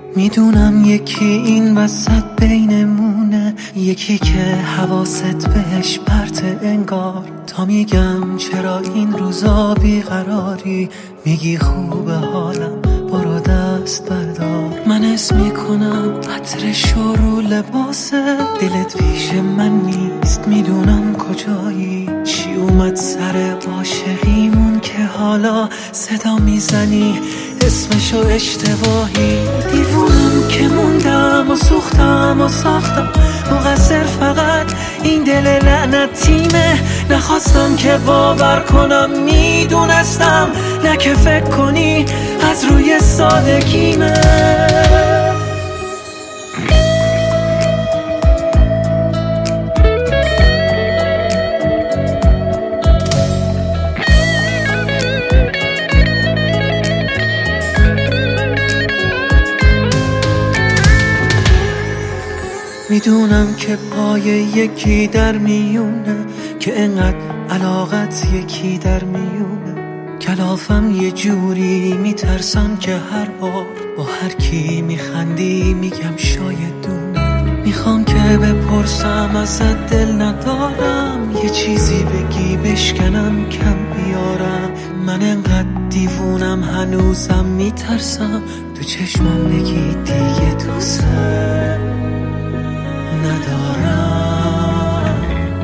میدونم یکی این وسط بینمونه، یکی که حواست بهش پرته انگار. تا میگم چرا این روزا بیقراری، میگی خوبه حالم برو دست بردار. من اسم میکنم عطرش رو لباسه، دلت پیش من نیست میدونم کجایی. چی اومد سر عاشقیمون که حالا صدا میزنی اسمشو اشتباهی. دیوونم که موندم و سوختم و ساختم، مقصر فقط این دل لعنتیمه. نخواستم که باور کنم میدونستم، نه که فکر کنی از روی سادگیمه. میدونم که پای یکی در میونه، که انقدر علاقت یکی در میونه. کلافم یه جوری میترسم که هر بار با هر کی میخندی میگم شاید دونه. میخوام که بپرسم ازت دل ندارم، یه چیزی بگی بشکنم کم بیارم. من انقدر دیوونم هنوزم میترسم تو چشمام بگی دیگه دوست ندارم.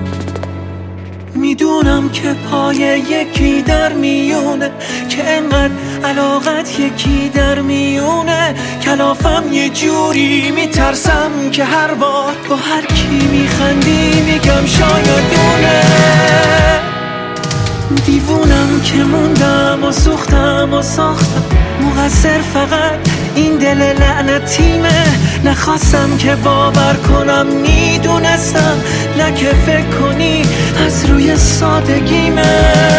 میدونم که پای یکی در میونه، که انقدر علاقت یکی در میونه. کلافم یه جوری میترسم که هر بار با هر کی میخندی میگم شاید دونه. دیوونم که موندم و سوختم و ساختم، مقصر فقط این دل لعنتیمه. نخواستم که باور کنم میدونستم، نه که فکر کنی از روی سادگیمه.